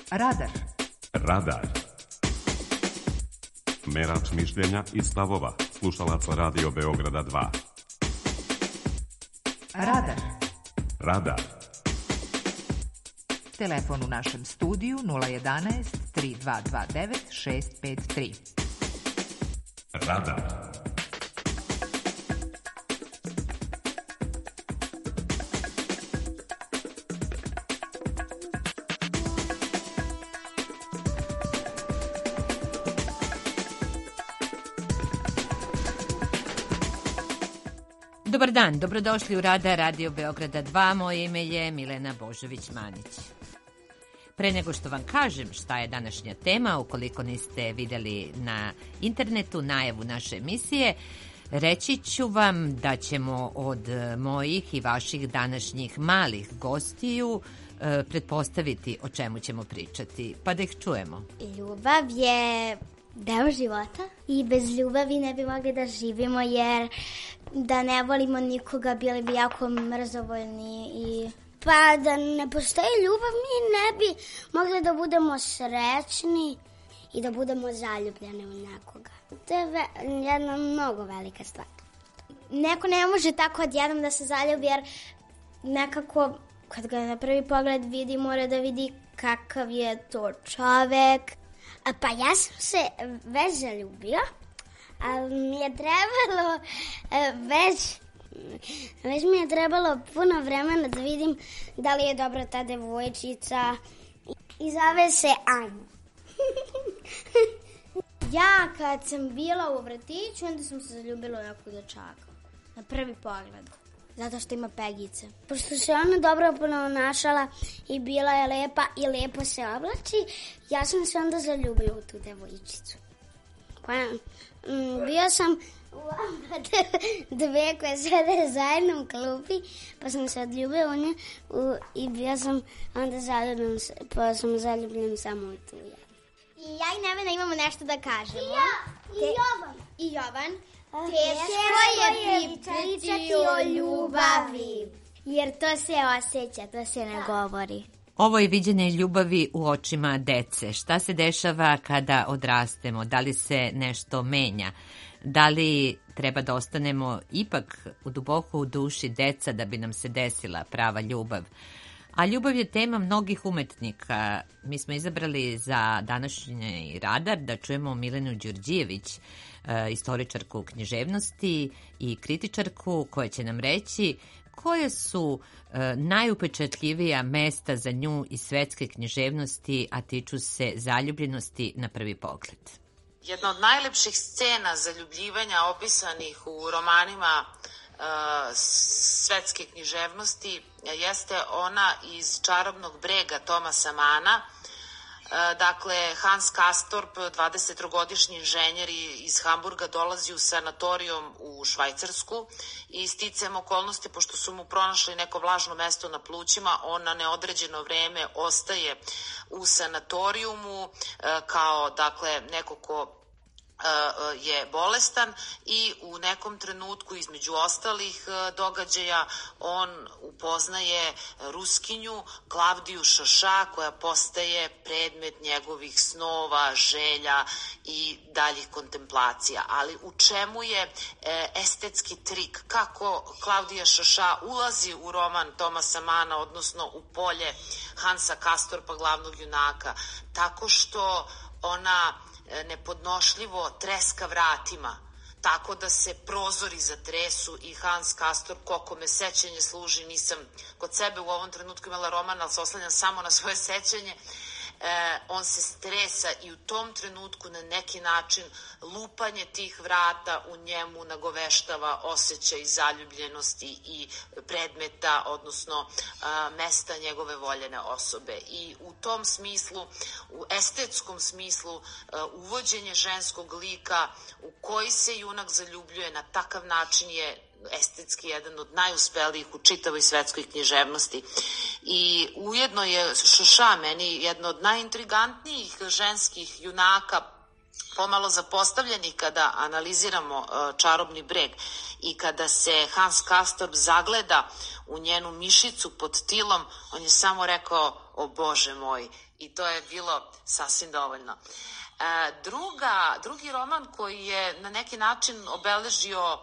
Radar. Radar. Merač mišljenja i stavova slušalaca Radio Beograda 2. Radar. Radar. Telefon u našem studiju 011 3229 653. Radar. Dobar dan, dobrodošli u Radar Radio Beograda 2, moje ime je Milena Božović-Manić. Pre nego što vam kažem šta je današnja tema, ukoliko niste videli na internetu najavu naše emisije, reći ću vam da ćemo od mojih i vaših današnjih malih gostiju pretpostaviti o čemu ćemo pričati, pa da ih čujemo. Ljubav je deo života i bez ljubavi ne bi mogli da živimo, jer da ne volimo nikoga bili bi jako mrzovoljni i... Pa da ne postoji ljubav mi ne bi mogli da budemo srećni i da budemo zaljubljeni u nekoga. To je jedna mnogo velika stvar. Neko ne može tako odjednom da se zaljubi, jer nekako kad ga na prvi pogled vidi mora da vidi kakav je to čovek. Pa ja sam se već zaljubila, ali mi je trebalo već mi je trebalo puno vremena da vidim da li je dobra ta devojčica i zove se Anja. Ja kad sam bila u vrtiću, onda sam se zaljubila u nekog dečaka. Na prvi pogled. Zato što ima pegice. Pošto se ona dobro ponašala i bila je lepa i lepo se oblači, ja sam se onda zaljubila u tu devojčicu. Pa bio sam dve koje sede zajedno u klupi, pa sam se odljubila u nje i bio sam onda zaljubljen, pa sam zaljubljen samo u tu. I ja i Nevena imamo nešto da kažemo. I ja, i Jovan. Teško je pričati o ljubavi, jer to se osjeća, to se ne govori. Ovo je viđenje ljubavi u očima dece. Šta se dešava kada odrastemo? Da li se nešto menja? Da li treba da ostanemo ipak duboko u duši deca da bi nam se desila prava ljubav? A ljubav je tema mnogih umetnika. Mi smo izabrali za današnji radar da čujemo Milenu Đurđijević, istoričarku književnosti i kritičarku, koja će nam reći koje su najupečatljivija mesta za nju iz svetske književnosti, a tiču se zaljubljenosti na prvi pogled. Jedna od najlepših scena zaljubljivanja opisanih u romanima svetske književnosti jeste ona iz Čarobnog brega Tomasa Mana. Dakle, Hans Castorp, 23-godišnji inženjer iz Hamburga, dolazi u sanatorijum u Švajcarsku i sticajem okolnosti, pošto su mu pronašli neko vlažno mesto na plućima, on na neodređeno vreme ostaje u sanatorijumu kao, dakle, neko ko je bolestan i u nekom trenutku između ostalih događaja on upoznaje Ruskinju Klavdiju Šoša, koja postaje predmet njegovih snova, želja i daljih kontemplacija. Ali u čemu je estetski trik? Kako Klavdija Šoša ulazi u roman Tomasa Mana, odnosno u polje Hansa Castorpa, glavnog junaka? Tako što ona nepodnošljivo treska vratima, tako da se prozori zatresu i Hans Castorp, koliko me sećanje služi, nisam kod sebe u ovom trenutku imala roman, ali se oslanjam samo na svoje sećanje, on se stresa i u tom trenutku na neki način lupanje tih vrata u njemu nagoveštava osjećaj zaljubljenosti i predmeta, odnosno mesta njegove voljene osobe. I u tom smislu, u estetskom smislu, uvođenje ženskog lika u koji se junak zaljubljuje na takav način je estetski jedan od najuspelijih u čitavoj svetskoj književnosti. I ujedno je Šoša meni jedna od najintrigantnijih ženskih junaka, pomalo zapostavljenih kada analiziramo Čarobni breg i kada se Hans Castorp zagleda u njenu mišicu pod tilom, on je samo rekao, o Bože moj, i to je bilo sasvim dovoljno. Drugi roman koji je na neki način obeležio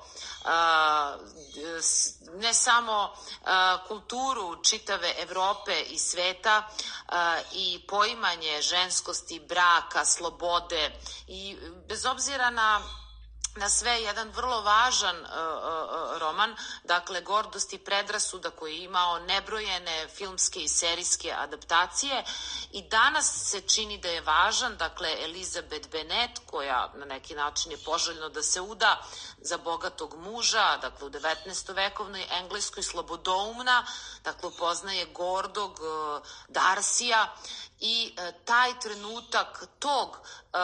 ne samo kulturu čitave Evrope i sveta i poimanje ženskosti, braka, slobode i bez obzira na sve jedan vrlo važan roman, dakle Gordost i predrasuda, koji je imao nebrojene filmske i serijske adaptacije i danas se čini da je važan, dakle Elizabeth Bennet, koja na neki način je poželjno da se uda za bogatog muža, dakle u 19. vekovnoj Engleskoj, slobodoumna, dakle upoznaje gordog Darsija i taj trenutak tog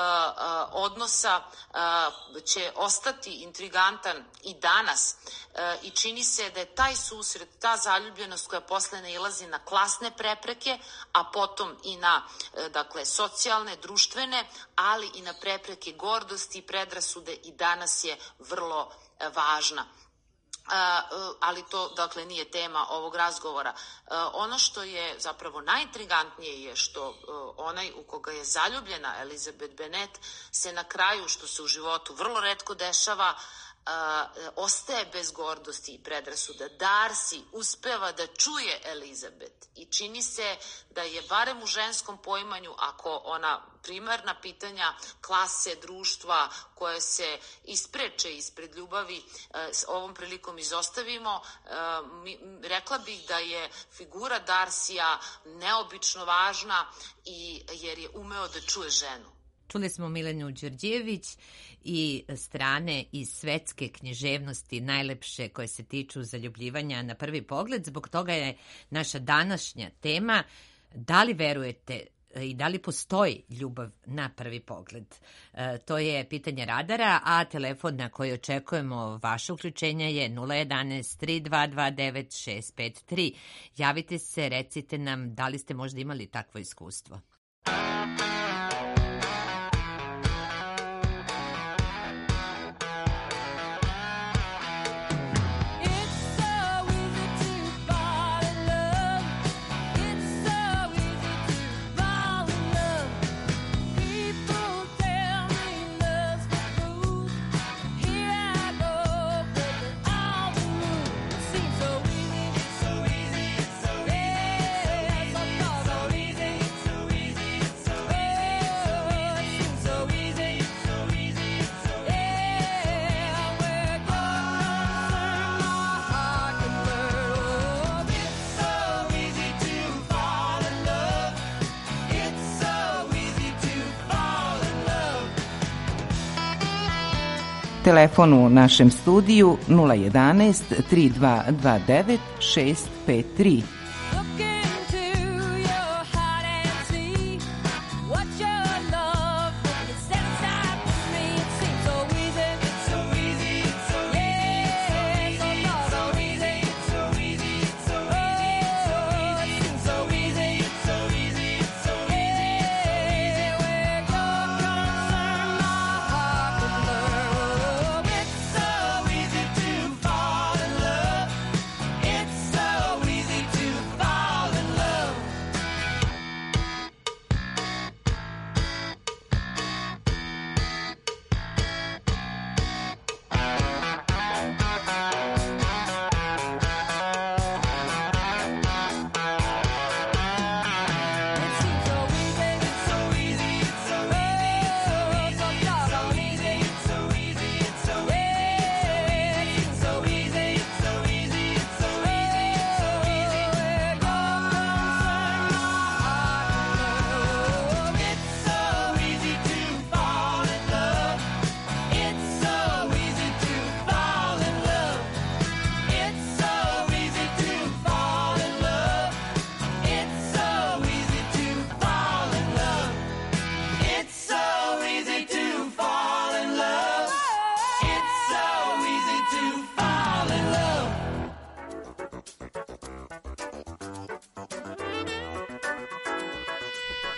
odnosa će ostati intrigantan i danas i čini se da je taj susret, ta zaljubljenost koja posle nailazi na klasne prepreke, a potom i na dakle socijalne, društvene, ali i na prepreke gordosti i predrasude i danas je vrlo važna. Ali to, dakle, nije tema ovog razgovora. Ono što je zapravo najintrigantnije je što onaj u koga je zaljubljena Elizabeth Bennet se na kraju, što se u životu vrlo retko dešava, ostaje bez gordosti i predrasuda. Darcy uspeva da čuje Elizabeth i čini se da je barem u ženskom poimanju, ako ona primarna pitanja klase, društva koje se ispreče ispred ljubavi s ovom prilikom izostavimo, rekla bih da je figura Darcyja neobično važna jer je umeo da čuje ženu. Čuli smo Milenu Đorđević i strane iz svetske književnosti najlepše koje se tiču zaljubljivanja na prvi pogled. Zbog toga je naša današnja tema da li verujete i da li postoji ljubav na prvi pogled. To je pitanje radara, a telefon na koji očekujemo vaše uključenja je 011 3229 653. Javite se, recite nam da li ste možda imali takvo iskustvo. Telefon u našem studiju 011 3229 653. To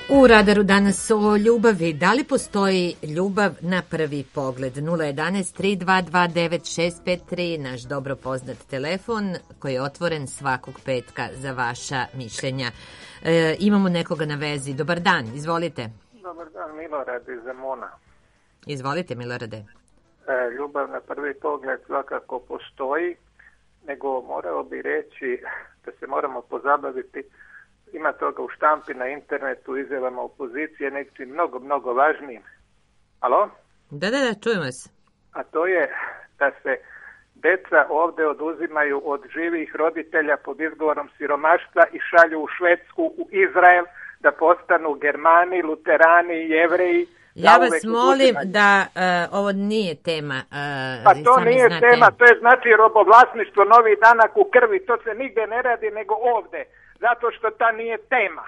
U Radaru danas o ljubavi. Da li postoji ljubav na prvi pogled? 011-322-9653, naš dobro poznat telefon koji je otvoren svakog petka za vaša mišljenja. Imamo nekoga na vezi. Dobar dan, izvolite. Dobar dan, Milorad iz Zemuna. Izvolite, Milorade. Ljubav na prvi pogled svakako postoji, nego morao bi reći da se moramo pozabaviti. Ima toga u štampi, na internetu, izjavama opozicije, nečim mnogo važnijim. Alo? Da, čujem vas. A to je da se deca ovde oduzimaju od živih roditelja pod izgovorom siromaštva i šalju u Švedsku, u Izrael, da postanu Germani, Luterani, Jevreji. Ja vas molim da ovo nije tema. Pa to nije tema, to je znači robovlasništvo novih danak u krvi, to se nigde ne radi nego ovde. Zato što ta nije tema.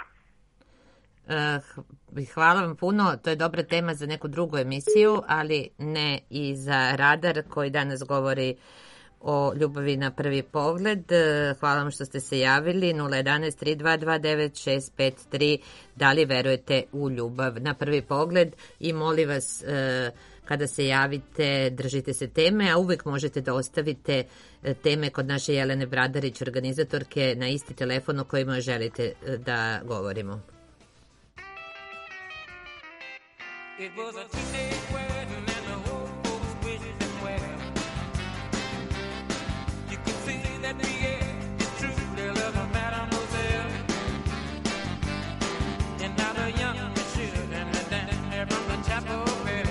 Hvala vam puno, to je dobra tema za neku drugu emisiju, ali ne i za Radar koji danas govori o ljubavi na prvi pogled. Hvala vam što ste se javili. 011-322-9653. Da li verujete u ljubav na prvi pogled? I molim vas, kada se javite, držite se teme, a uvek možete da ostavite teme kod naše Jelene Bradarić, organizatorke, na isti telefon o kojima želite da govorimo. It was a two-day wedding and the whole folks wished them well. You can see that Pierre is truly love a mademoiselle. And now the young monsieur and the dancer from the chapel bell.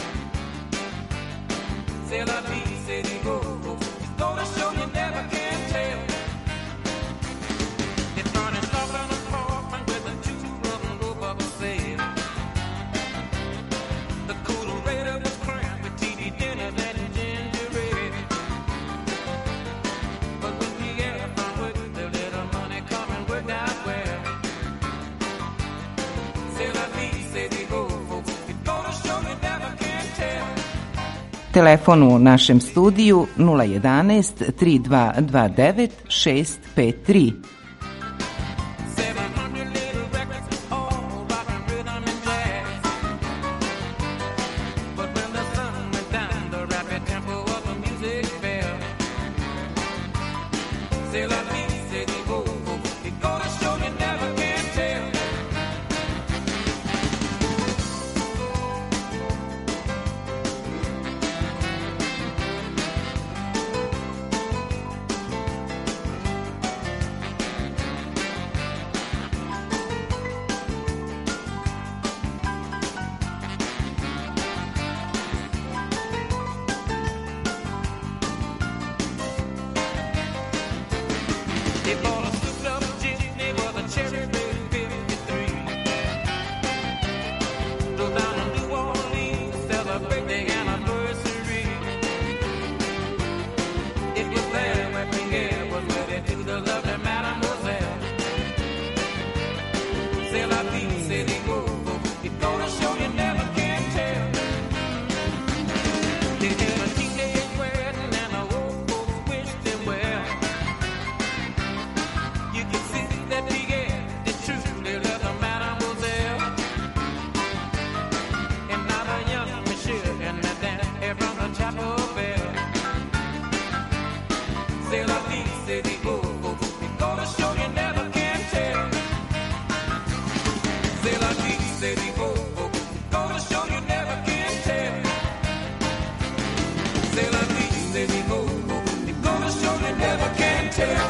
C'est la vie, c'est the go. It's gonna show you never can tell. It's burning up on a apartment with the two of them go up a sail. The coolerator was crammed with TV dinners and ginger ale. But when we get from with the little money coming, worked out well. C'est la vie, c'est the go. It's gonna show you never can tell. Telefon u našem studiju 011 3229 653. tell.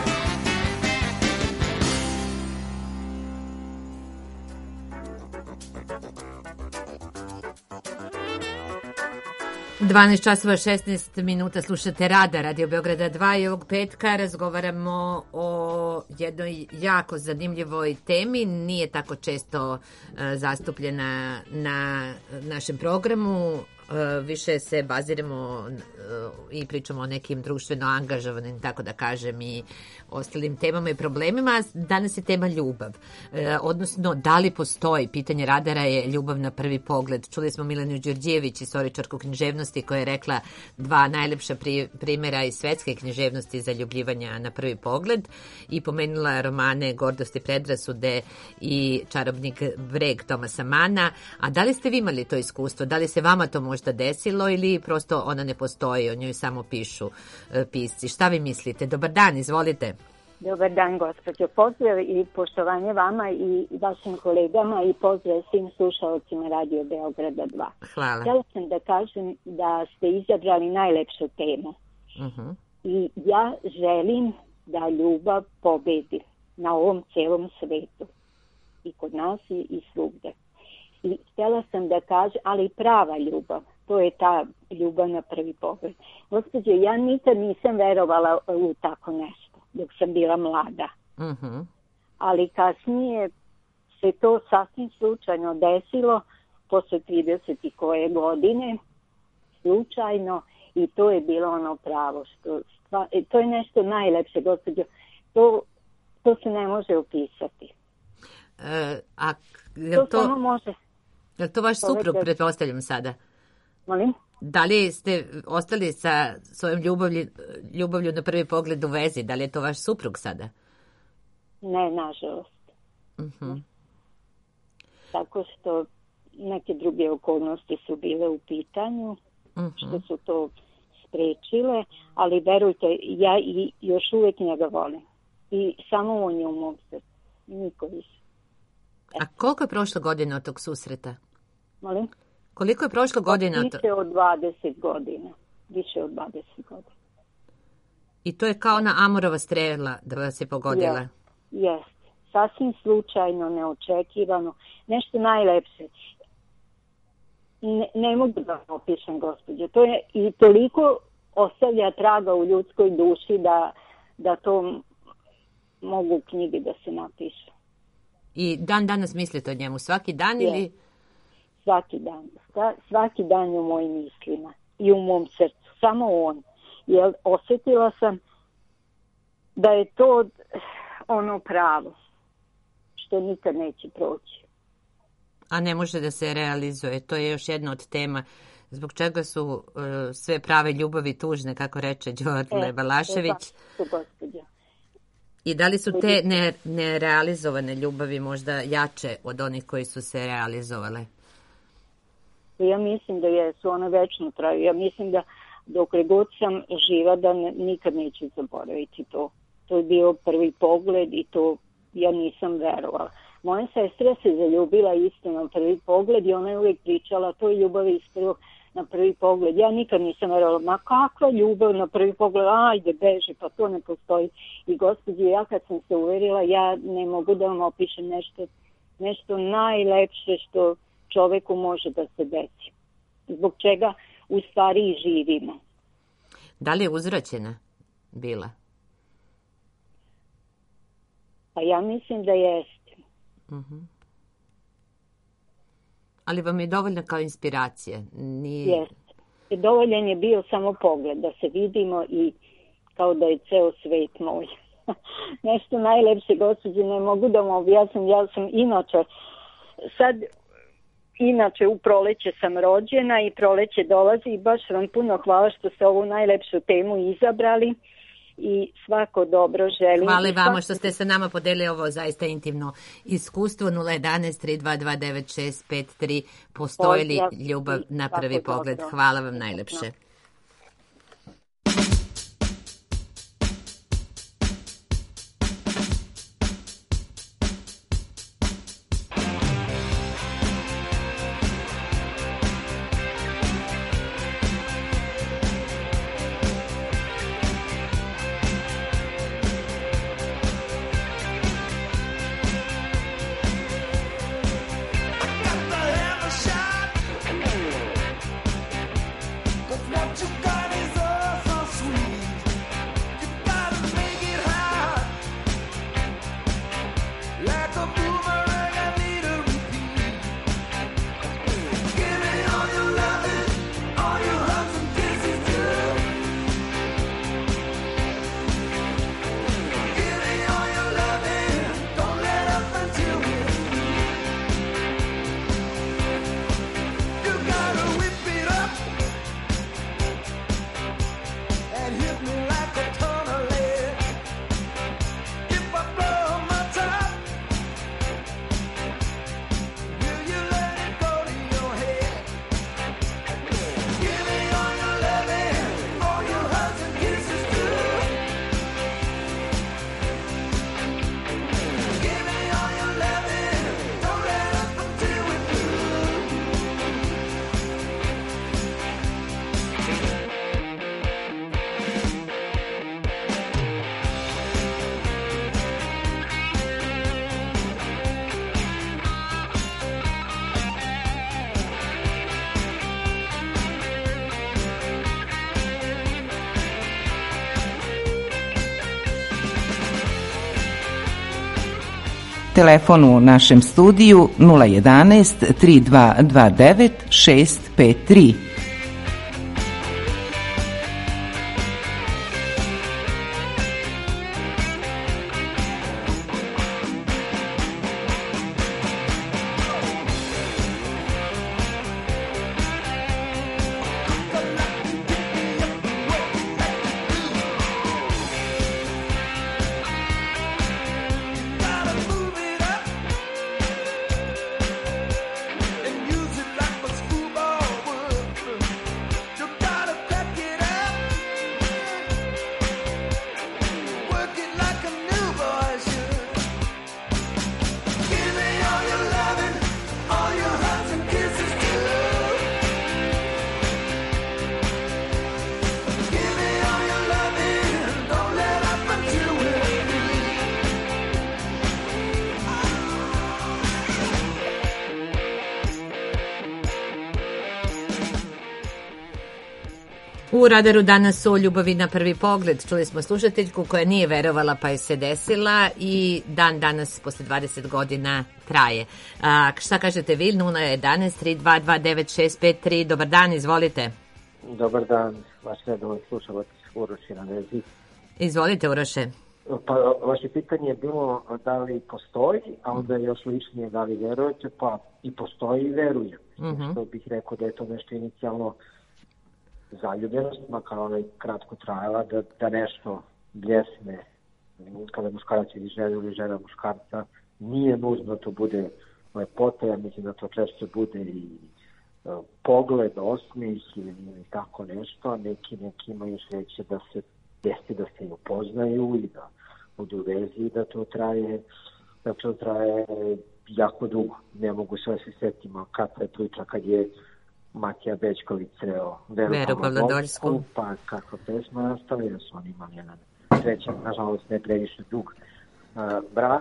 12 časova 16 minuta, slušate Radar, Radio Beograda 2 i ovog petka razgovaramo o jednoj jako zanimljivoj temi, nije tako često zastupljena na našem programu, više se baziramo i pričamo o nekim društveno angažovanim, tako da kažem, i ostalim temama i problemima. Danas je tema ljubav. Odnosno, da li postoji, pitanje radara je ljubav na prvi pogled. Čuli smo Milenu Đurđević, istoričarku književnosti, koja je rekla 2 najlepša primjera iz svetske književnosti zaljubljivanja na prvi pogled i pomenula romane Gordost i predrasude i Čarobnik breg Tomasa Mana. A da li ste vi imali to iskustvo? Da li se vama to možda desilo ili prosto ona ne postoji, o njoj samo pišu pisci? Šta vi mislite? Dobar dan, izvolite. Dobar dan, gospođo. Pozdrav i poštovanje vama i vašim kolegama i pozdrav svim slušalcima Radio Beograda 2. Hvala. Htjela sam da kažem da ste izabrali najlepšu temu. I ja želim da ljubav pobedi na ovom celom svetu. I kod nas i svugde. I htjela sam da kažem, ali prava ljubav, to je ta ljubav na prvi pogled. Gospođo, ja nikad nisam verovala u tako nešto, dok sam bila mlada. Ali kasnije se to sasvim slučajno desilo, posle 30 koje godine, slučajno, i to je bilo ono pravo. To je nešto najlepše, gospođo. To se ne može opisati. To samo može. Je li to vaš suprug, pretpostavljam sada? Molim? Da li ste ostali sa svojom ljubavlju na prvi pogled u vezi? Da li je to vaš suprug sada? Ne, nažalost. Tako što neke druge okolnosti su bile u pitanju, što su to sprečile, ali verujte, ja i još uvijek njega volim. I samo on je u mom srcu. Niko više. A koliko je prošlo godina od tog susreta? Molim? Koliko je prošlo godina? Više od 20 godina. Više od 20 godina. I to je kao ona Amorova strela da vas je pogodila? Jest. Sasvim slučajno, neočekivano. Nešto najlepše. Ne mogu da opišem, gospođo. To je i toliko ostavlja traga u ljudskoj duši da to mogu u knjigi da se napišu. I dan danas mislite o njemu? Svaki dan ili? Svaki dan. Svaki dan je u mojim mislima i u mom srcu. Samo on. Jer osjetila sam da je to ono pravo što nikad neće proći. A ne može da se realizuje. To je još jedna od tema zbog čega su sve prave ljubavi tužne, kako reče Đorđe Balašević. I da li su te nerealizovane ljubavi možda jače od onih koji su se realizovale? Ja mislim da jesu, one večno traju. Ja mislim da dok god sam živa da nikad neću zaboraviti to. To je bio prvi pogled i to ja nisam verovala. Moja sestra se zaljubila isto na prvi pogled i ona je uvijek pričala to je ljubav iz prvog na prvi pogled. Ja nikad nisam verovala, ma kakva ljubav na prvi pogled, ajde beži, pa to ne postoji. I gospođe, ja kad sam se uverila, ja ne mogu da vam opišem nešto najlepše što čoveku može da se desi. Zbog čega u stvari i živimo. Da li je uzračena bila? Pa ja mislim da jeste. Ali vam je dovoljna kao inspiracija? Jeste. Dovoljan je bio samo pogled, da se vidimo i kao da je ceo svet moj. Nešto najlepše, gospođe, ne mogu da vam objasnim. Ja sam inače u proleće sam rođena i proleće dolazi i baš vam puno hvala što ste ovu najlepšu temu izabrali. I svako dobro želim. Hvala vama što ste sa nama podelili ovo zaista intimno iskustvo. 011-322-9653. Postoji li ljubav na prvi pogled? Hvala vam najlepše. But Telefon u našem studiju 011 3229 653. U radaru danas o ljubavi na prvi pogled. Čuli smo slušateljku koja nije verovala pa je se desila i dan danas posle 20 godina traje. Šta kažete vi? 011 3229 653. Dobar dan, izvolite. Dobar dan, vaš redovan slušalac Uroš na vezi. Izvolite, Uroše. Pa vaše pitanje je bilo da li postoji, a onda je još ličnije da li verujete, pa i postoji i verujem. Što bih rekao da je to nešto inicijalno zaljubljenost, makar ona je kratko trajala, da nešto bljesne kada muškarac ili žena ili žena muškarca, nije nužno to bude lepota, ja mislim da to češće bude i pogled, osmih ili tako nešto, a neki imaju sreće da se desi, da se upoznaju i da budu u vezi i da to traje jako dugo. Ne mogu sve se setimo kakva je priča kad je Matija Bećković sreo Veru Pavladoljsku, pa kakva pesma nastala, da su oni imali jedan srećan, nažalost ne previše dug brak.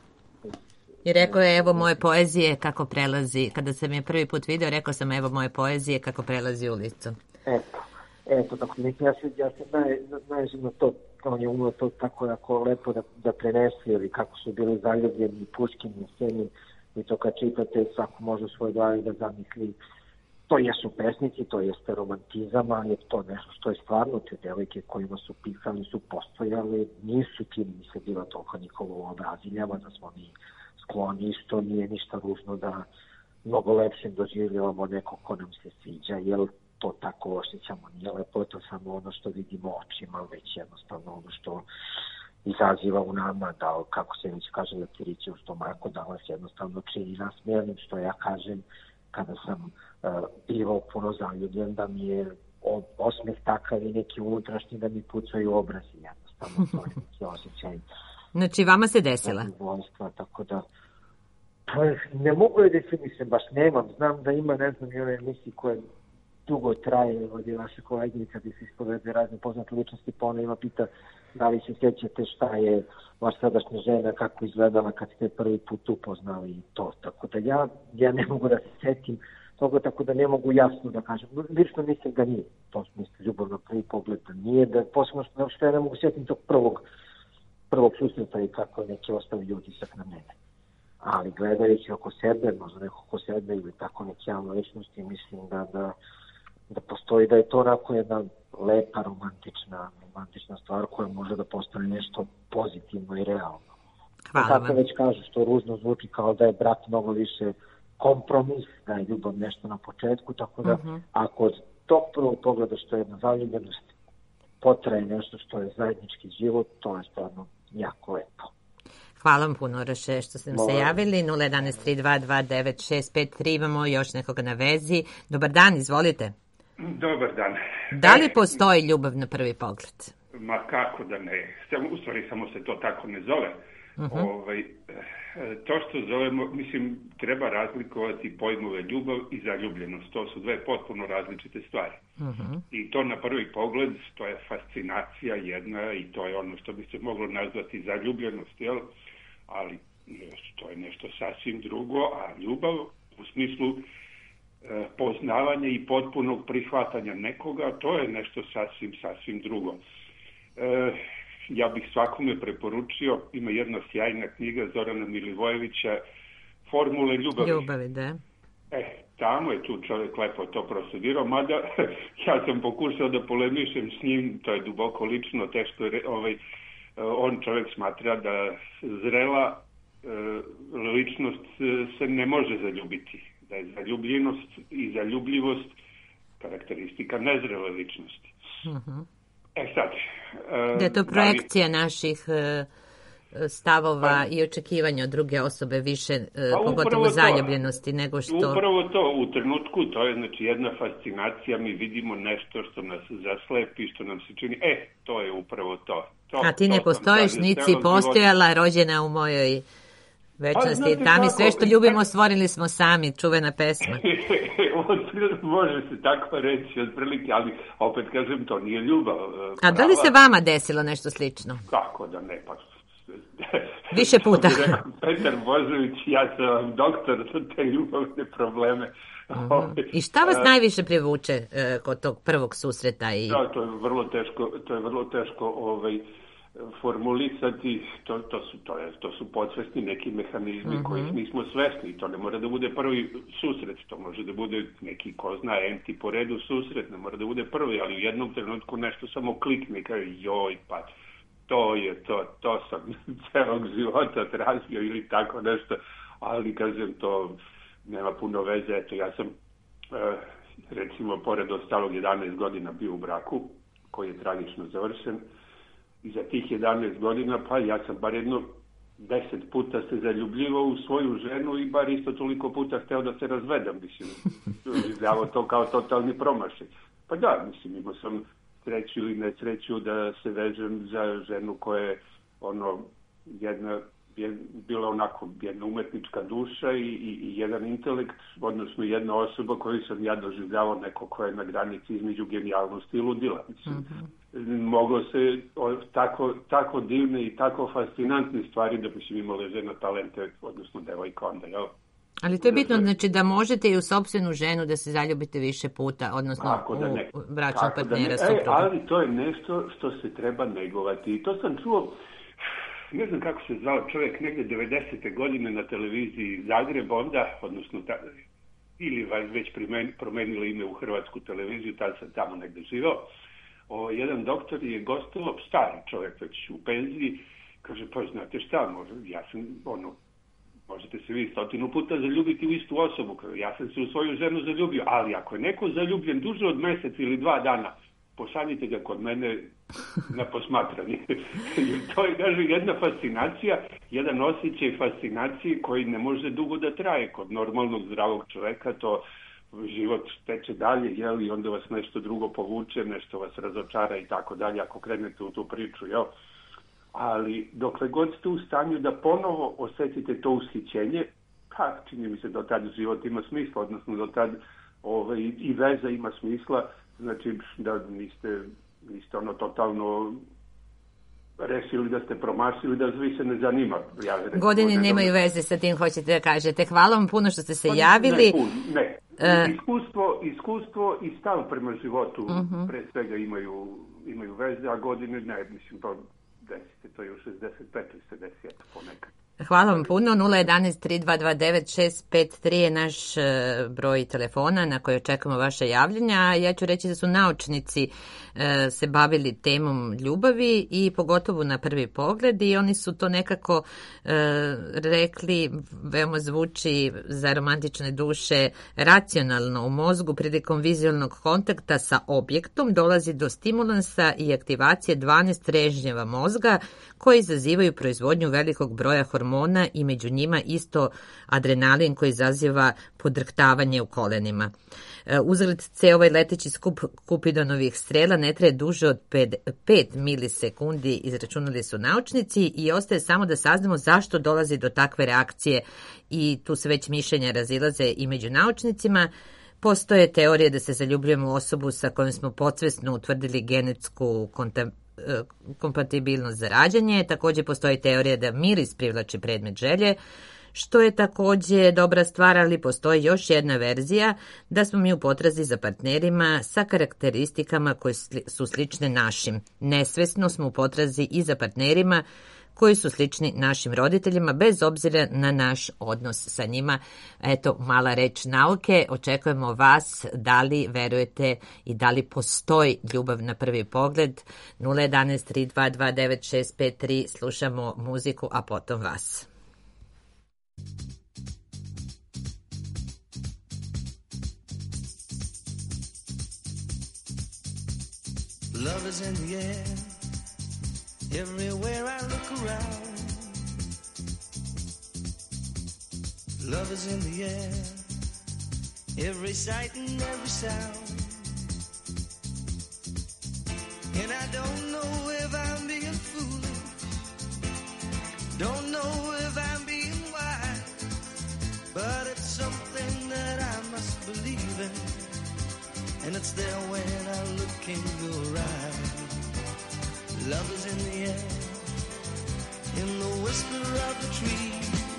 I rekao je, evo moje poezije kako prelazi, kada sam je prvi put video, rekao sam evo moje poezije kako prelazi ulicu. Eto, tako ja se naježim na to, on je umeo to tako jako lepo da prenese, ili kako su bili zaljubljeni Puškin i Seni, i to kad čitate, svako može u svoj glavi da zamisli. To jesu pesnici, to jeste romantizam, ali je to nešto što je stvarno, te devojke kojima su pisali su postojali, nisu čini mi se bila toliko njihovo obraziljava, da smo mi skloni, što nije ništa ružno da mnogo lepšim doživljavamo neko ko nam se sviđa, jer to tako osjećamo, nije lepo, to samo ono što vidimo očima, već jednostavno ono što izaziva u nama, da, kako se već kaže latiriće u stomaku, da vas jednostavno čini nasmijenim, što ja kažem kada sam bivao puno zaljubljen, da mi je osmeh takav i neki unutrašnji da mi pucaju obrazi, jednostavno to je neki osjećaj. Znači, vama se desila? Tako da, ne mogu je definišem, baš nemam, znam da ima, ne znam, i one emisije koje dugo traje, od je naše koleginica gdje se ispovede razne poznate ličnosti, pa ona ima pita da li se sjećate šta je vaš sadašnja žena, kako izgledala kad ste prvi put upoznali i to. Tako da ja ne mogu da se sjetim toga, tako da ne mogu jasno da kažem. Lično mislim da nije. To mislim, ljubav na prvi pogled da nije, da posebno što ja ne mogu sjetim tog prvog susreta i kako neki ostavi utisak na mene. Ali gledajući oko sebe, možda neko oko sebe ili tako neke javne ličnosti, mislim da postoji, da je to onako jedna lepa, romantična stvar koja može da postane nešto pozitivno i realno. Hvala tako vam. Već kažu, što ružno zvuči kao da je brak mnogo više kompromis, da je ljubav nešto na početku, tako da ako od tog prvog pogleda što je jedna zaljubljenost potraje nešto što je zajednički život, to je stvarno jako lepo. Hvala vam puno, Uroše, što ste nam se javili. 0113229 imamo još nekoga na vezi. Dobar dan, izvolite. Dobar dan. Da li postoji ljubav na prvi pogled? Ma kako da ne. U stvari samo se to tako ne zove. To što zovemo, mislim, treba razlikovati pojmove ljubav i zaljubljenost. To su dve potpuno različite stvari. I to na prvi pogled, to je fascinacija jedna i to je ono što bi se moglo nazvati zaljubljenost, jel? Ali to je nešto sasvim drugo, a ljubav u smislu poznavanja i potpunog prihvatanja nekoga, to je nešto sasvim drugo. ja bih svakome preporučio, ima jedna sjajna knjiga Zorana Milivojevića, Formule ljubavi. Ljubavi, da. Tamo je tu čovjek lepo to prostudirao, mada ja sam pokušao da polemišem s njim, to je duboko lično, teško je, on čovjek smatra da zrela ličnost se ne može zaljubiti, da je zaljubljenost i zaljubljivost karakteristika nezrele ličnosti. Sad... Da je to projekcija naših stavova i očekivanja od druge osobe više, pogotovo zaljubljenosti, nego što... Upravo to, u trenutku, to je znači jedna fascinacija, mi vidimo nešto što nas zaslepi, što nam se čini, to je upravo to. A ti ne postojiš, niti postojala, rođena u mojoj večnosti, tam i sve što ljubimo stvorili smo sami, čuvena pesma. Može se tako reći, otprilike, ali opet kažem, to nije ljubav. A da li se vama desilo nešto slično? Kako da ne, pa... Više puta. Petar Božović, ja sam doktor za te ljubavne probleme. I šta vas najviše privuče kod tog prvog susreta? Da, to je vrlo teško formulisati, to su podsvesni neki mehanizmi kojih nismo svesni. To ne mora da bude prvi susret, to može da bude neki, ko zna, enti po redu susret, ne mora da bude prvi, ali u jednom trenutku nešto samo klikne i kaže, joj, pa to je to sam celog života tražio ili tako nešto, ali kažem, to nema puno veze. Eto, ja sam recimo pored ostalog 11 godina bio u braku koji je tragično završen i za tih 11 godina pa ja sam bar jedno 10 puta se zaljubljivao u svoju ženu i bar isto toliko puta hteo da se razvedam, mislim, doživljavao to kao totalni promašaj. Pa da, mislim, imao sam sreću ili nesreću da se vežem za ženu koja je bila onako jedna umetnička duša i jedan intelekt, odnosno jedna osoba koju sam ja doživljavao neko koja je na granici između genijalnosti i ludila. Mislim, moglo se tako divne i tako fascinantne stvari da bi se imala žena talente, odnosno devojka onda, jel? Ali to je bitno, znači da možete i u sopstvenu ženu da se zaljubite više puta, odnosno u bračnog partnera, supruga. Ali to je nešto što se treba negovati. I to sam čuo, ne znam kako se zvao čovjek, negdje 90. godine na televiziji Zagreb onda, odnosno ili već promenili ime u Hrvatsku televiziju, tad sam tamo negdje živao. Jedan doktor je gostovao, stari čovjek već u penziji, kaže, pa znate šta, ja sam, možete se vi 100 puta zaljubiti u istu osobu. Ja sam se u svoju ženu zaljubio, ali ako je neko zaljubljen duže od mjesec ili 2 dana, pošaljite ga kod mene na posmatranje. To je, kaže, jedna fascinacija, jedan osjećaj fascinacije koji ne može dugo da traje kod normalnog zdravog čovjeka, to život teče dalje, jel, i onda vas nešto drugo povuče, nešto vas razočara i tako dalje, ako krenete u tu priču, jel. Ali dokle god ste u stanju da ponovo osjetite to ushićenje, pa čini mi se da tad život ima smisla, odnosno da tad i veza ima smisla, znači da niste totalno rešili da ste promašili, da vi se ne zanima. Godine nemaju veze sa tim, hoćete da kažete. Hvala vam puno što ste se javili. Ne. Iskustvo i stav prema životu pre svega imaju veze, a godine ne, mislim, to je u 65. se desi, eto, ponekad. Hvala vam puno. 011-3229-653 je naš broj telefona na koji očekujemo vaše javljanja. Ja ću reći da su naučnici se bavili temom ljubavi i pogotovo na prvi pogled i oni su to nekako rekli, veoma zvuči za romantične duše, racionalno u mozgu prilikom vizualnog kontakta sa objektom dolazi do stimulansa i aktivacije 12 režnjeva mozga koji izazivaju proizvodnju velikog broja hormona i među njima isto adrenalin koji izaziva podrhtavanje u kolenima. Uzgled ovaj leteći skup Kupidonovih strela ne traje duže od 5 milisekundi, izračunali su naučnici, i ostaje samo da saznamo zašto dolazi do takve reakcije, i tu se već mišljenja razilaze i među naučnicima. Postoje teorije da se zaljubljujemo u osobu sa kojom smo podsvesno utvrdili genetsku kompatibilnost za rađanje. Također postoji teorija da miris privlači predmet želje, što je takođe dobra stvar, ali postoji još jedna verzija da smo mi u potrazi za partnerima sa karakteristikama koje su slične našim. Nesvesno smo u potrazi i za partnerima koji su slični našim roditeljima, bez obzira na naš odnos sa njima. Eto, mala reč nauke. Očekujemo vas da li verujete i da li postoji ljubav na prvi pogled. 011 3229 653. Slušamo muziku, a potom vas. Love is in the air. Everywhere I look around, love is in the air, every sight and every sound. And I don't know if I'm being foolish, don't know if I'm being wise, but it's something that I must believe in, and it's there when I look in your eyes. Love is in the air, in the whisper of the tree.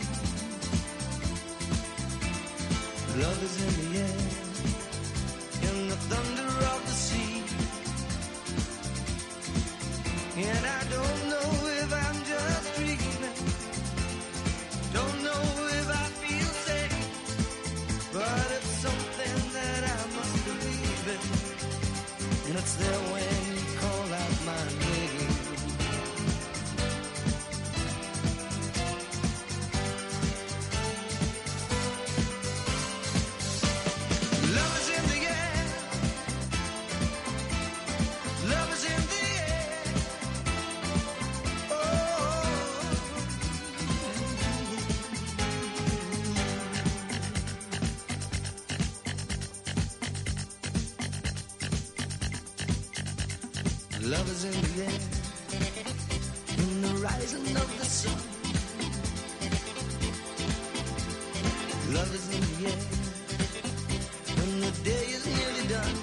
Love is in the air, in the thunder of the sea. And I don't know if I'm just dreaming, don't know if I feel safe, but it's something that I must believe in, and it's there when you call out my name. Love is in the air, in the rising of the sun. Love is in the air, when the day is nearly done.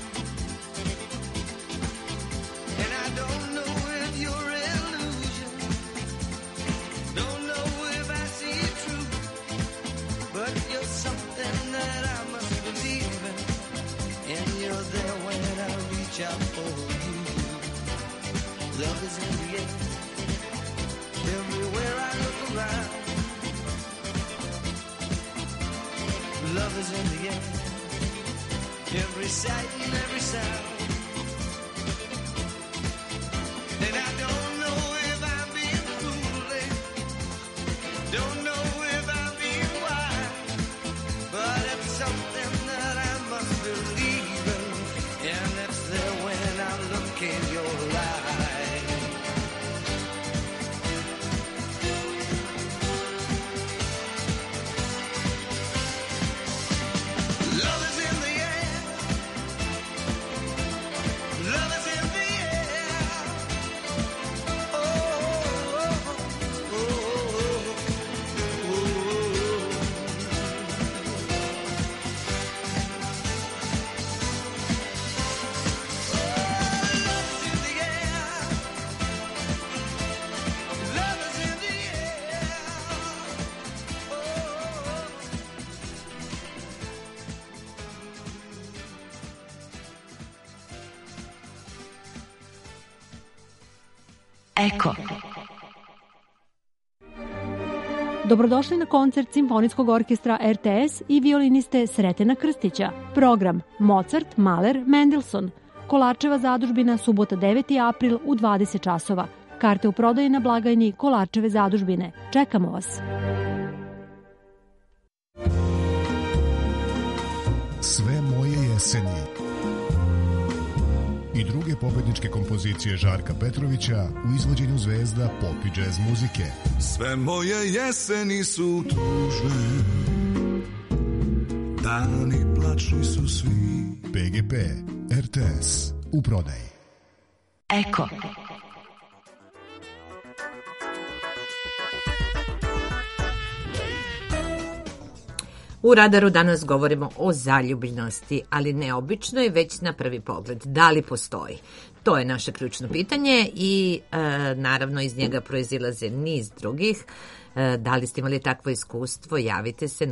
And I don't know if you're illusion, don't know if I see it true, but you're something that I must believe in, and you're there when I reach out for you. Love is in the air, everywhere I look around. Love is in the air, every sight and every sound. And I don't know if I'm being foolish, don't know if I'm being wise, but it's something that I must believe in, and it's there when I look in your eyes. Eko. Dobrodošli na koncert Simfonijskog orkestra RTS i violiniste Sretena Krstića. Program Mozart, Mahler, Mendelssohn. Kolarčeva zadužbina, subota 9. april u 20 časova. Karte u prodaji na blagajni Kolarčeve zadužbine. Čekamo vas. Sve moje jeseni i druge pobedničke kompozicije Žarka Petrovića u izvođenju zvezda pop i džez muzike. Sve moje jeseni su tužne, dani plačni su svi. PGP, RTS, u prodaji. Eko. U Radaru danas govorimo o zaljubljenosti, ali ne običnoj, već na prvi pogled. Da li postoji? To je naše ključno pitanje i naravno iz njega proizilaze niz drugih. Da li ste imali takvo iskustvo? Javite se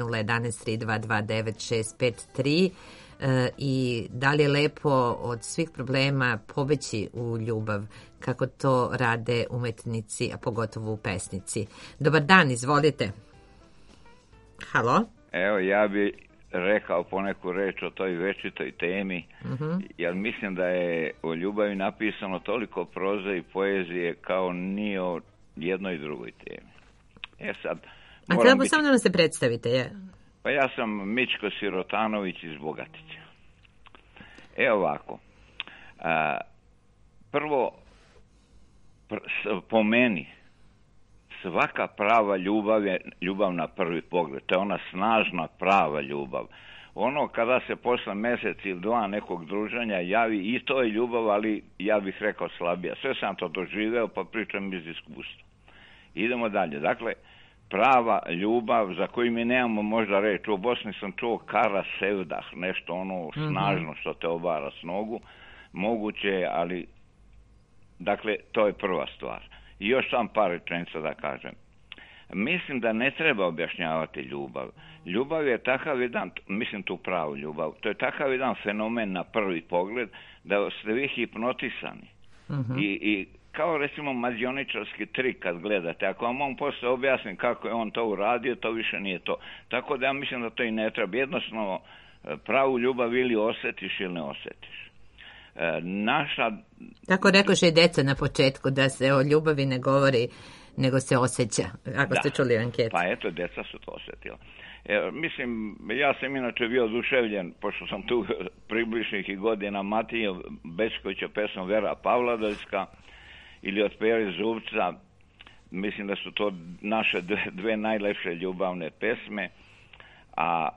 011-3229-653 i da li je lepo od svih problema pobeći u ljubav kako to rade umetnici, a pogotovo u pesnici. Dobar dan, izvolite. Halo? Evo, ja bi rekao poneku reč o toj večitoj temi, jer mislim da je o ljubavi napisano toliko proze i poezije kao ni o jednoj drugoj temi. Sad, a treba samo da nam se predstavite, je? Pa ja sam Mičko Sirotanović iz Bogatića. Ovako. Prvo, po meni, svaka prava ljubav je ljubav na prvi pogled. To je ona snažna prava ljubav. Ono kada se posle mjesec ili dva nekog druženja javi, i to je ljubav, ali ja bih rekao slabija. Sve sam to doživeo, pa pričam iz iskustva. Idemo dalje. Dakle, prava ljubav za koju mi nemamo možda reći. U Bosni sam čuo kara sevdah, nešto ono snažno što te obara s nogu. Moguće, ali dakle, to je prva stvar. I još sam par rečenica da kažem. Mislim da ne treba objašnjavati ljubav. Ljubav je takav jedan, mislim tu pravu ljubav, to je takav jedan fenomen na prvi pogled da ste vi hipnotisani. I kao recimo mađioničarski trik kad gledate. Ako vam on posle objasni kako je on to uradio, to više nije to. Tako da ja mislim da to i ne treba. Jednostavno, pravu ljubav ili osjetiš ili ne osjetiš. Tako rekoše i deca na početku, da se o ljubavi ne govori, nego se osjeća, ako ste čuli anketu. Pa eto, deca su to osjetila. Mislim, ja sam inače bio oduševljen, pošto sam tu približnih i godina Matije Bečkovića pesma Vera Pavladovićka ili od Pere Zubca. Mislim da su to naše dve najlepše ljubavne pesme. A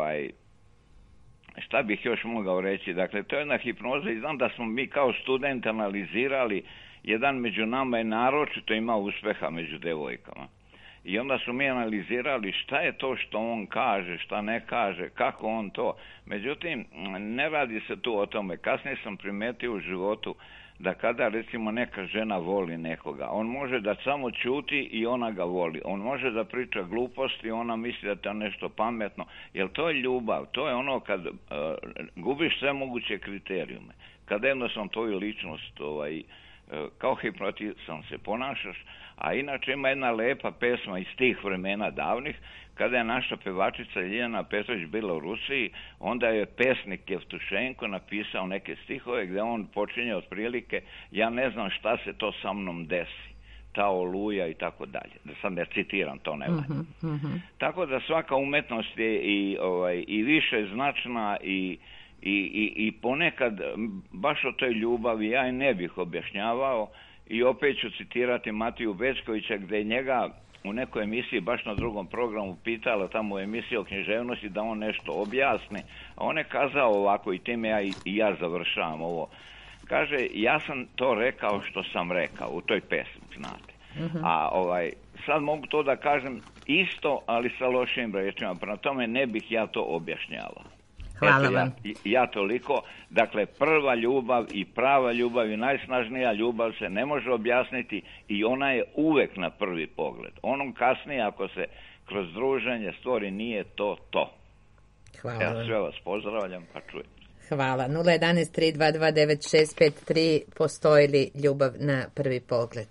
šta bih još mogao reći? Dakle, to je jedna hipnoza i znam da smo mi kao studenti analizirali. Jedan među nama je naročito imao uspeha među devojkama. I onda su mi analizirali šta je to što on kaže, šta ne kaže, kako on to. Međutim, ne radi se tu o tome. Kasnije sam primetio u životu da kada recimo neka žena voli nekoga, on može da samo ćuti i ona ga voli. On može da priča gluposti i ona misli da je to nešto pametno. Jer to je ljubav. To je ono kad gubiš sve moguće kriterijume. Kada jednostavno tvoju ličnost kao hipnotizam se ponašaš. A inače ima jedna lepa pesma iz tih vremena davnih, kada je naša pevačica Ljiljana Petrović bila u Rusiji, onda je pesnik Jevtušenko napisao neke stihove gdje on počinje otprilike: ja ne znam šta se to sa mnom desi, ta oluja i tako dalje. Da sad ne citiram, to ne valja. Tako da svaka umetnost je i više značna i ponekad baš o toj ljubavi ja i ne bih objašnjavao. I opet ću citirati Matiju Bečkovića gdje je njega u nekoj emisiji baš na drugom programu pitala tamo u emisiji o književnosti da on nešto objasni. A on je kazao ovako, i time ja završavam ovo. Kaže, ja sam to rekao što sam rekao u toj pesmi, znate. A sad mogu to da kažem isto, ali sa lošim rečima. Prema tome ne bih ja to objašnjavao. Hvala vam. Ja toliko, dakle, prva ljubav i prava ljubav i najsnažnija ljubav se ne može objasniti i ona je uvek na prvi pogled. Onom kasnije, ako se kroz druženje stvori, nije to to. Hvala vam. Sve vas pozdravljam, pa čujem. Hvala. 011-3229-653, postoji li ljubav na prvi pogled?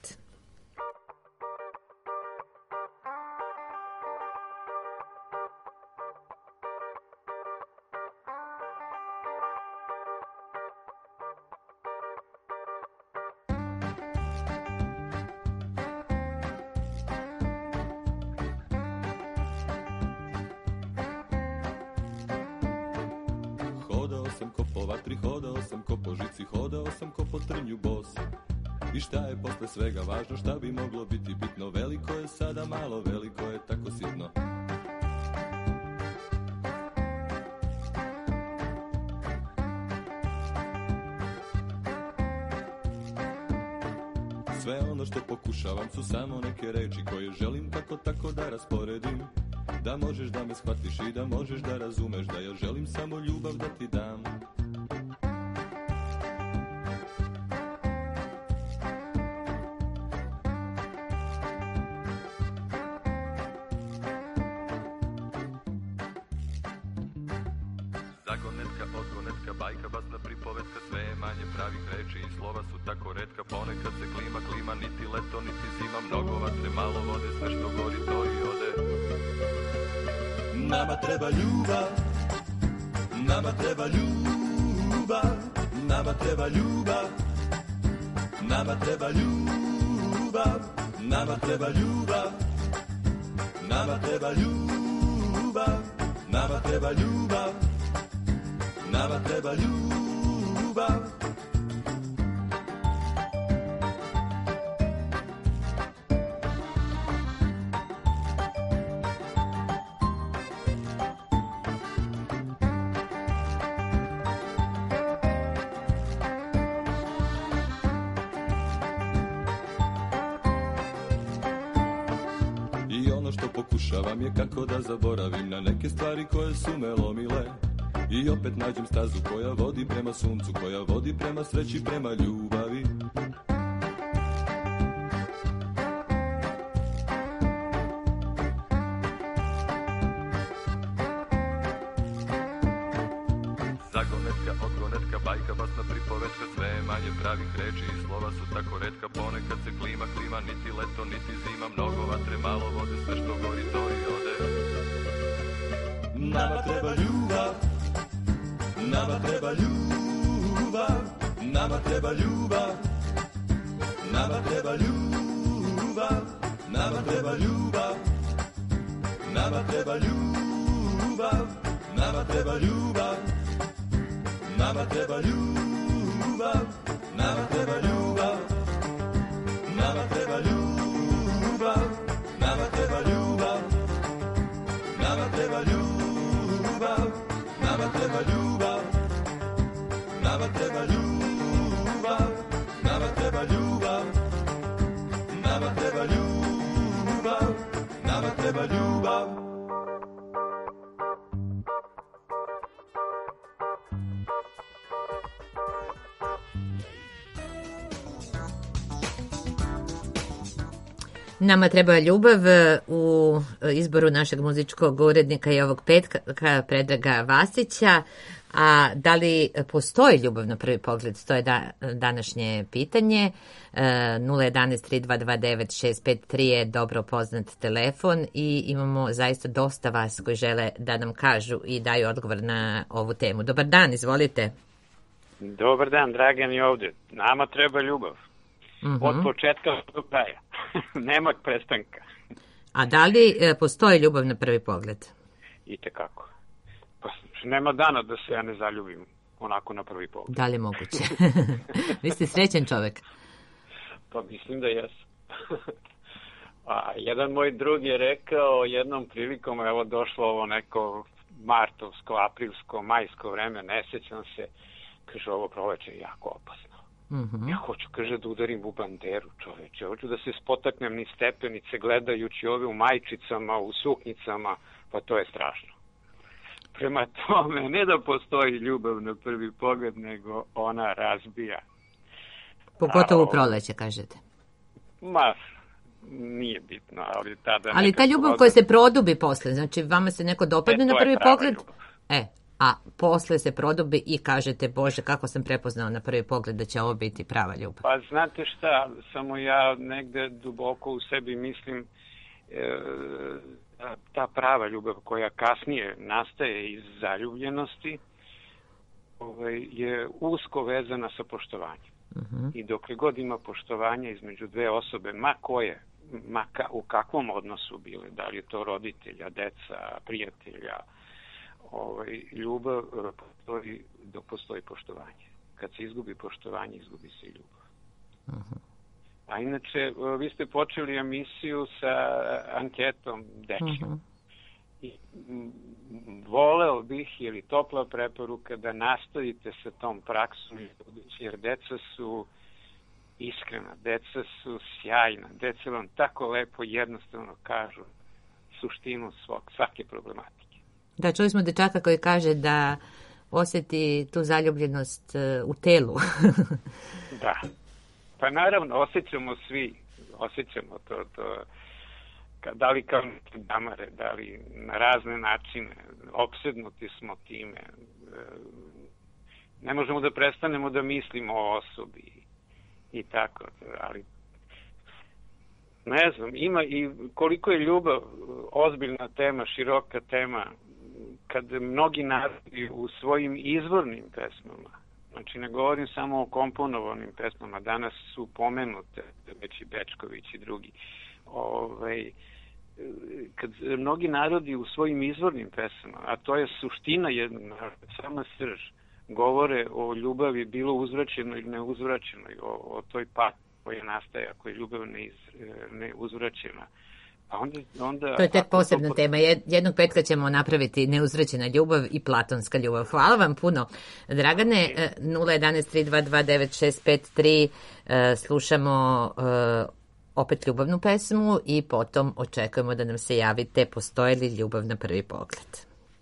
I šta je posle svega važno, šta bi moglo biti bitno? Veliko je sada malo, veliko je tako sitno. Sve ono što pokušavam su samo neke reči koje želim kako tako da rasporedim. Da možeš da me shvatiš i da možeš da razumeš da ja želim samo ljubav da ti dam. zagonetka, odgonetka, bajka, basna, pripovetka, sve je manje pravih reči i slova su tako retka, ponekad se klima, niti leto, niti zima, mnogo vatre, malo vode, sve što gori to i ode. Nama treba ljubav, nama treba ljubav, nama treba ljubav, nama treba ljubav, nama treba ljubav, nama treba ljubav, nama treba ljubav, nama treba ljubav. Pokušavam je kako da zaboravim na neke stvari koje su me lomile i opet nađem stazu koja vodi prema suncu, koja vodi prema sreći, prema ljubavi. Zagonetka, odgonetka, bajka, basna, pripovetka, sve je manje pravih reči i slova su tako retka, ponekad se klima, niti leto, niti zima, mnogo vatre, malo vode, sve što gori to i ode. Nama treba ljubav, nama treba ljubav, nama treba ljubav, nama treba ljubav, nama treba ljubav, nama treba ljubav, nama treba ljubav, nama treba ljubav, nama treba ljubav, nama treba ljubav, nama treba ljubav, nama treba ljubav, nama treba ljubav, nama treba ljubav, nama treba ljubav, nama treba ljubav, nama treba ljubav. Nama treba ljubav u izboru našeg muzičkog urednika i ovog petka Predraga Vasića. A da li postoji ljubav na prvi pogled? To je današnje pitanje. 011-3229-653 je dobro poznat telefon i imamo zaista dosta vas koji žele da nam kažu i daju odgovor na ovu temu. Dobar dan, izvolite. Dobar dan, Dragan je ovde. Nama treba ljubav. Od početka do kraja. Nema prestanka. A da li postoji ljubav na prvi pogled? Itekako. Pa nema dana da se ja ne zaljubim onako na prvi pogled. Da li je moguće? Vi ste srećan čovek. Pa mislim da jesam. A jedan moj drug je rekao jednom prilikom, evo došlo ovo neko martovsko, aprilsko, majsko vreme, ne sećam se, kaže ovo proleće je jako opasno. Ja hoću, kaže, da udarim u banderu, čoveče. Hoću da se spotaknem niz stepenice gledajući ove u majčicama, u suknjicama, pa to je strašno. Prema tome, ne da postoji ljubav na prvi pogled, nego ona razbija. Pogotovo u proleće, kažete. Ma, nije bitno, ali tada... Ali ta ljubav koja se produbi posle, znači vama se neko dopadne na prvi pogled... A posle se produbi i kažete, Bože, kako sam prepoznao na prvi pogled da će ovo biti prava ljubav. Pa znate šta, samo ja negde duboko u sebi mislim ta prava ljubav koja kasnije nastaje iz zaljubljenosti je usko vezana sa poštovanjem. I dokle god ima poštovanje između dve osobe, u kakvom odnosu bile, da li je to roditelja, deca, prijatelja, ljubav postoji dok postoji poštovanje. Kad se izgubi poštovanje, izgubi se i ljubav. A inače, vi ste počeli emisiju sa anketom dečjom. I voleo bih, ili topla preporuka, da nastavite sa tom praksom, jer deca su iskrena, deca su sjajna, deca vam tako lepo jednostavno kažu suštinu svake problematike. Da, čuli smo dečaka koji kaže da osjeti tu zaljubljenost u telu. Da. Pa naravno, osjećamo to. Da li kao neke damare, da li na razne načine, opsednuti smo time. ne možemo da prestanemo da mislimo o osobi i tako, ali ne znam, ima i koliko je ljubav ozbiljna tema, široka tema, kad mnogi narodi u svojim izvornim pesmama, znači ne govorim samo o komponovanim pesmama, danas su pomenute već i Bečković i drugi, kad mnogi narodi u svojim izvornim pesmama, a to je suština jednog naroda, sama srž, govore o ljubavi bilo uzvraćenoj ili neuzvraćenoj, o toj patnji koja nastaje ako je ljubav neuzvraćena. Onda, to je tek posebna tema. Jednog petka ćemo napraviti neuzvraćena ljubav i platonska ljubav. Hvala vam puno, Dragane. 011-322-9653 slušamo opet ljubavnu pesmu i potom očekujemo da nam se javite postoji li ljubav na prvi pogled.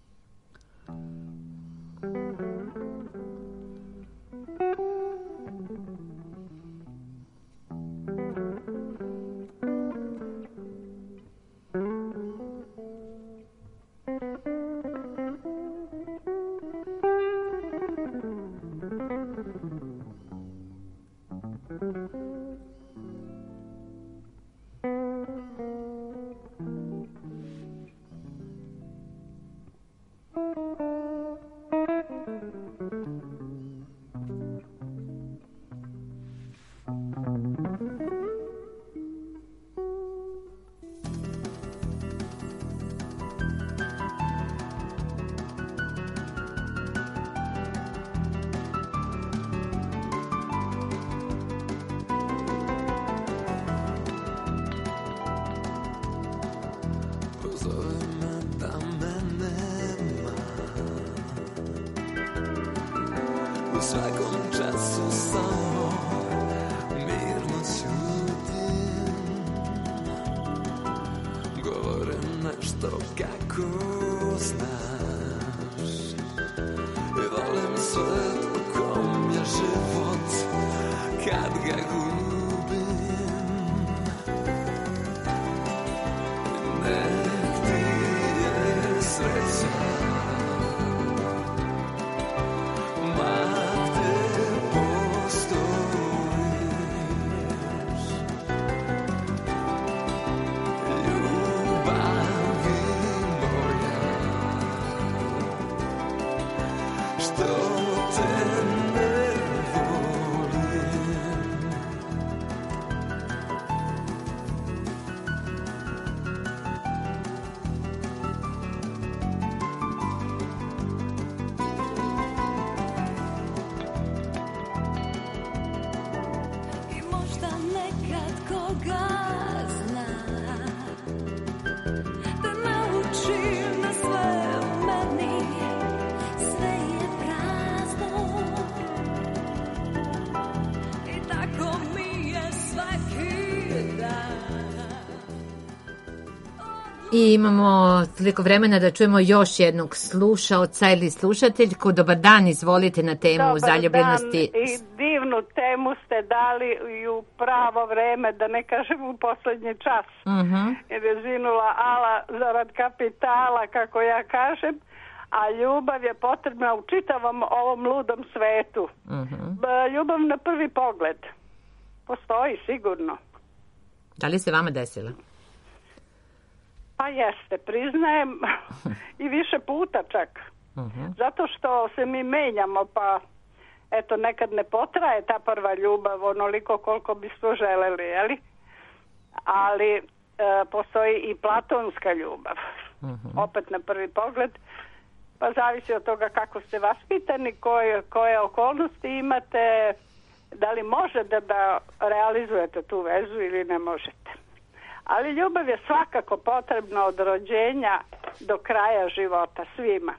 I imamo toliko vremena da čujemo još jednog slušaoca ili slušateljku. Dobar dan, izvolite na temu zaljubljenosti. Dobar dan i divnu temu ste dali i u pravo vreme, da ne kažem u poslednji čas. Jer je zinula ala zarad kapitala, kako ja kažem, a ljubav je potrebna u čitavom ovom ludom svetu. Ljubav na prvi pogled postoji sigurno. Da li se vama desila? Pa jeste, priznajem i više puta čak. Zato što se mi menjamo, pa eto nekad ne potraje ta prva ljubav onoliko koliko bismo želeli, jeli? Ali postoji i platonska ljubav. Opet na prvi pogled, pa zavisi od toga kako ste vaspitani, koje okolnosti imate, da li možete da realizujete tu vezu ili ne možete. Ali ljubav je svakako potrebna od rođenja do kraja života, svima.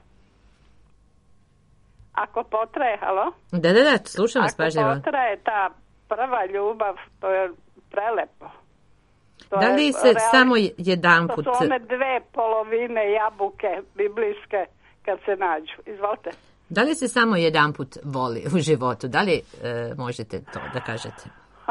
Ako potraje, halo? Da, slušam vas pažljivo. Ako potraje ta prva ljubav, to je prelepo. Da li se samo jedanput... To su one dve polovine jabuke biblijske kad se nađu. Izvolite. Da li se samo jedanput voli u životu? Da li možete to da kažete?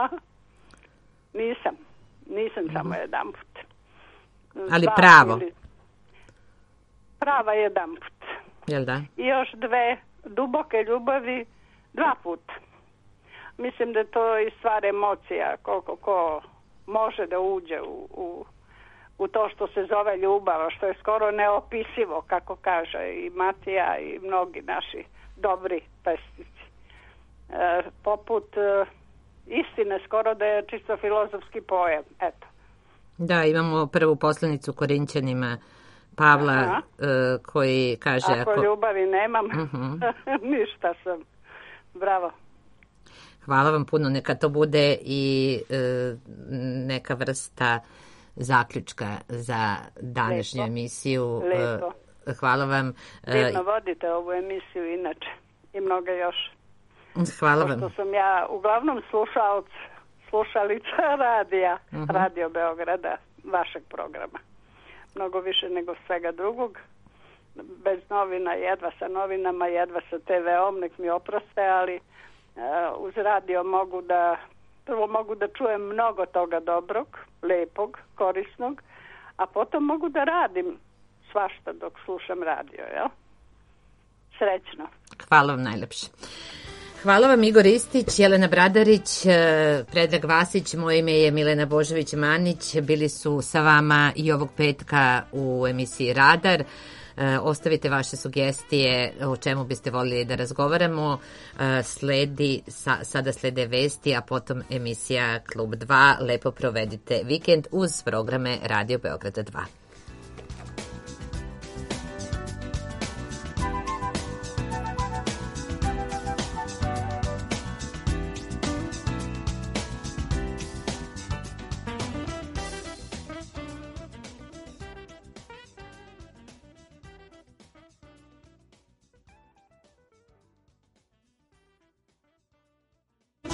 Nisam samo jedan put. Ali pravo? Prava jedan put. Jel da? I još dve duboke ljubavi 2 puta. Mislim da to i stvar emocija, koliko ko može da uđe u to što se zove ljubav, što je skoro neopisivo, kako kaže i Matija i mnogi naši dobri pesnici. Poput istine, skoro da je čisto filozofski pojam, eto. Da, imamo prvu poslanicu Korinćanima, Pavla, koji kaže... Ako ljubavi nemam, ništa sam. Bravo. Hvala vam puno, neka to bude i neka vrsta zaključka za današnju emisiju. Lepo. Hvala vam. Divno vodite ovu emisiju inače i mnogo još. Hvala vam. Pošto sam ja uglavnom slušalica radija, Radio Beograda, vašeg programa. Mnogo više nego svega drugog. Bez novina, jedva sa novinama, jedva sa TV-om, nek mi oproste, ali uz radio mogu da čujem mnogo toga dobrog, lepog, korisnog, a potom mogu da radim svašta dok slušam radio, jel? Srećno. Hvala vam najlepše. Hvala vam Igor Ristić, Jelena Bradarić, Predrag Vasić, moje ime je Milena Božović-Manić, bili su sa vama i ovog petka u emisiji Radar. Ostavite vaše sugestije o čemu biste voljeli da razgovaramo. Sada slede vesti, a potom emisija Klub 2. Lepo provedite vikend uz programe Radio Beograda 2.